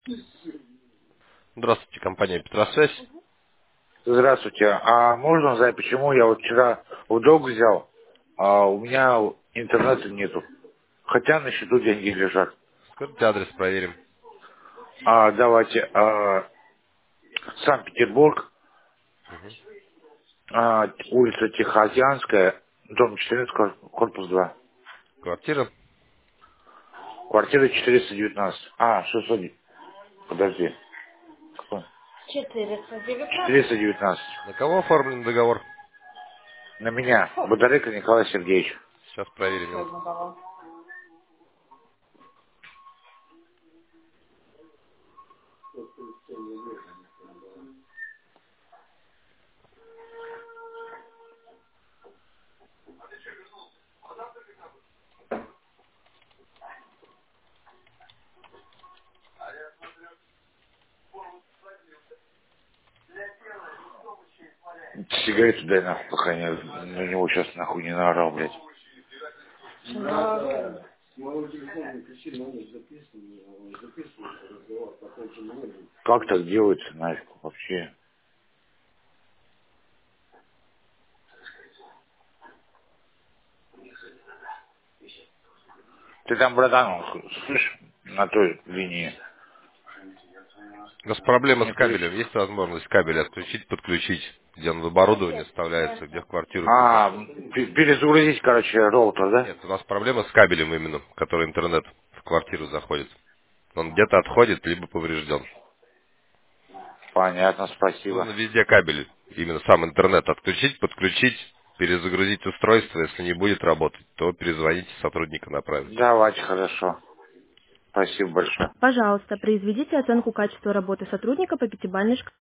Здравствуйте, компания Петросвязь. Здравствуйте. А можно узнать, почему я вот вчера в долг взял, а у меня интернета нету? Хотя на счету деньги лежат. Скажите адрес, проверим. Давайте. Санкт-Петербург, улица Тихоокеанская, дом 14, корпус 2. Квартира. Квартира 419. 600. Подожди. Какой? 419. На кого оформлен договор? На меня. Бондаренко Николай Сергеевич. Сейчас проверим. Минутку. Сигарету дай нахуй, пока я на него сейчас нахуй не наорал, блядь. Как так делается, нафиг, вообще? Ты там, братан, слышь, на той линии. У нас проблема с Не слышь. кабелем. Есть возможность кабель отключить, подключить, где он в оборудование вставляется, где в квартиру придет? Перезагрузить, короче, роутер, да? Нет, у нас проблема с кабелем именно, который интернет в квартиру заходит. Он где-то отходит, либо поврежден. Понятно, спасибо. Нужно везде кабель, именно сам интернет отключить, подключить, перезагрузить устройство. Если не будет работать, то перезвоните, сотрудника направят. Давайте, хорошо. Спасибо большое. Пожалуйста, произведите оценку качества работы сотрудника по пятибалльной шкале.